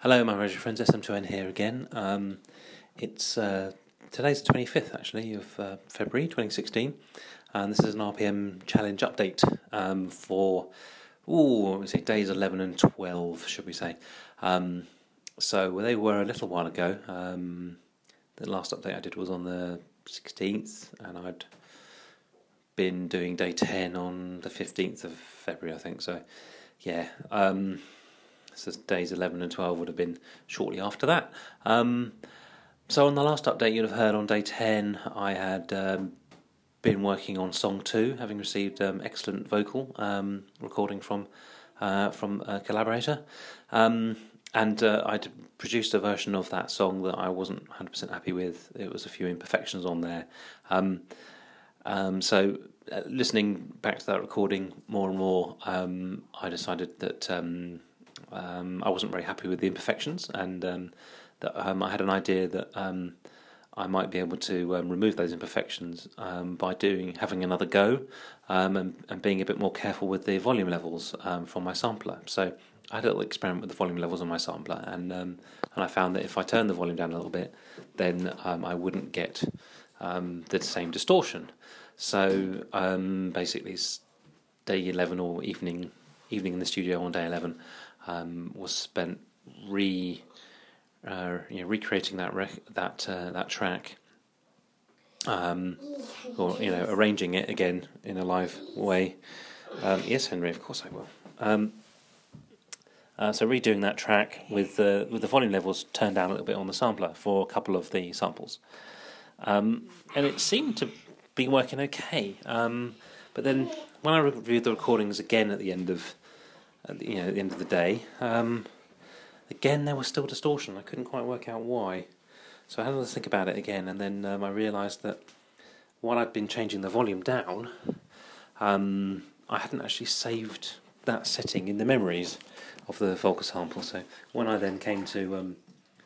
Hello, my radio friends. SM2N here again. It's today's the 25th actually of February 2016, and this is an RPM challenge update for what was it, days 11 and 12, should we say? So they were a little while ago. The last update I did was on the 16th, and I'd been doing day 10 on the 15th of February, I think. So, yeah. So days 11 and 12 would have been shortly after that. So on the last update you'd have heard on day 10 I had been working on song 2, having received excellent vocal recording from a collaborator. And I'd produced a version of that song that I wasn't 100% happy with. There was a few imperfections on there. So listening back to that recording more and more, I decided that I wasn't very happy with the imperfections, and that I had an idea that I might be able to remove those imperfections by having another go and being a bit more careful with the volume levels from my sampler. So I had a little experiment with the volume levels on my sampler, and I found that if I turned the volume down a little bit, then I wouldn't get the same distortion. So basically, it's day 11 or evening in the studio on day 11 was spent recreating that track, or arranging it again in a live way. Yes, Henry, of course I will. So redoing that track with the volume levels turned down a little bit on the sampler for a couple of the samples, and it seemed to be working okay. But then when I reviewed the recordings again at the end of the day, again there was still distortion. I couldn't quite work out why. So I had to think about it again, and then I realised that while I'd been changing the volume down, I hadn't actually saved that setting in the memories of the vocal sample. So when I then came to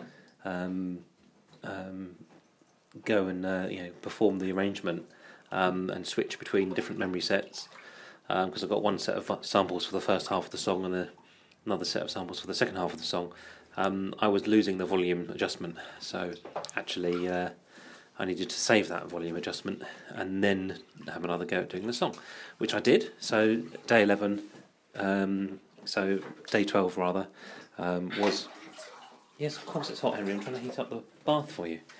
go and perform the arrangement and switch between different memory sets, because I've got one set of samples for the first half of the song and another set of samples for the second half of the song, I was losing the volume adjustment. So actually I needed to save that volume adjustment and then have another go at doing the song, which I did. So day 11, so day 12 rather, was... Yes, of course it's hot, Henry. I'm trying to heat up the bath for you.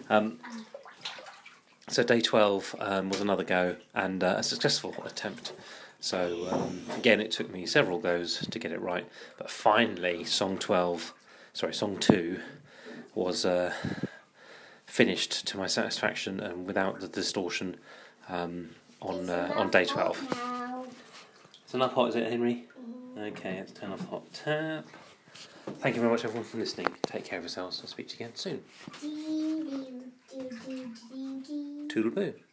So day 12 was another go and a successful attempt. So again, it took me several goes to get it right, but finally song 2 was finished to my satisfaction and without the distortion on day 12. It's enough hot, is it, Henry? Okay, let's turn off the hot tap. Thank you very much, everyone, for listening. Take care of yourselves. I'll speak to you again soon. Toodle-poo.